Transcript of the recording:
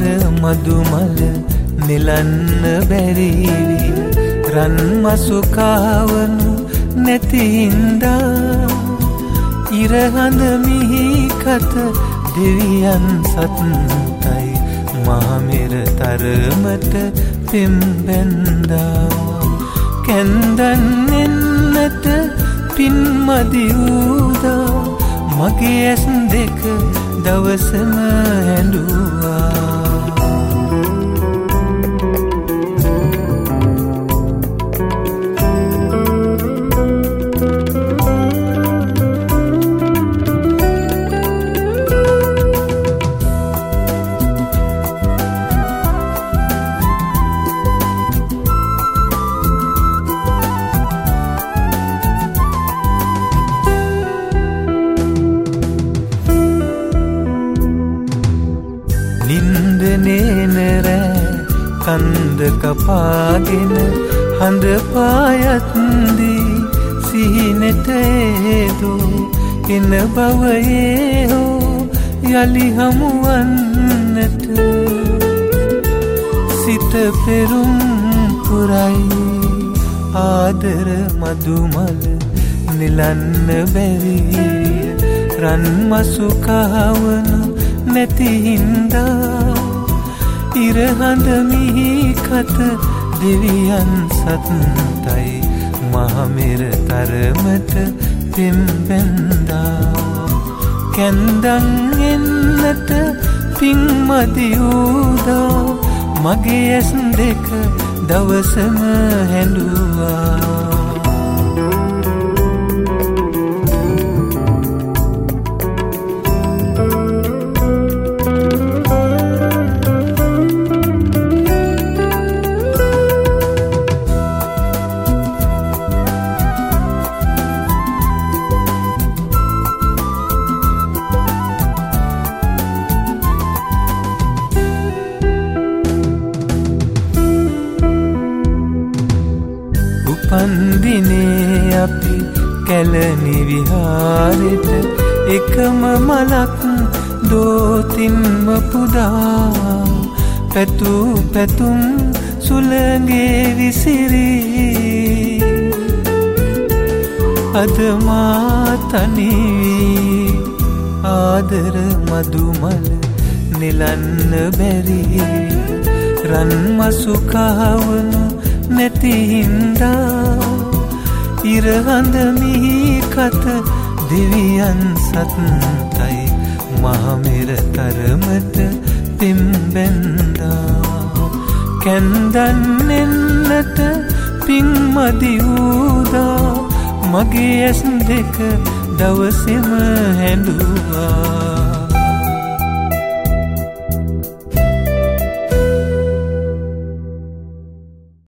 මදුමල නිලන්න බැරිවිය රන් මසුකාවනු නැතිහින්දා ඉරහඳ මිහිකත දෙවියන් සත්තයි මහමෙර තරමට පෙම්බැන්දා කැන්දන් එන්නට පින්මදිවූදා මගේ ඇස් දෙක දවසම හැඬුවා කන්ද කපාගෙන හඳ පායත්දී සිහිනට ඒදෝ එන බවයේ හෝ යලි හමුවන්නට සිත පෙරුම් පුරයි ආදර මදුමල නිලන්න බැරිවිය රන් මසුකාවනු නැතිහින්දා ඉරහඳ මිහිකත දෙවියන් සත්තයි මහමෙර තරමට පෙම්බැන්දා කැන්දන් එන්නට පින්මදිවූදා මගේ ඇස් දෙක දවසම හැඬුවා පන්දිනේ අපි කැලණි විහාරෙට එකම මලක් දෝතින්ම පුදා පැතු පැතුම් සුළඟේ විසිරී අද මා තනි වී ආදර මදුමල නිලන්න බැරි රන් මසුකාවනු නැතිහින්දා ඉරහඳ මිහිකත දෙවියන් සත්තයි මහමෙර තරමට පෙම්බැන්දා කැන්දන් එන්නට පින්මදිවූදා මගේ ඇස් දෙක දවසෙම හැඬුවා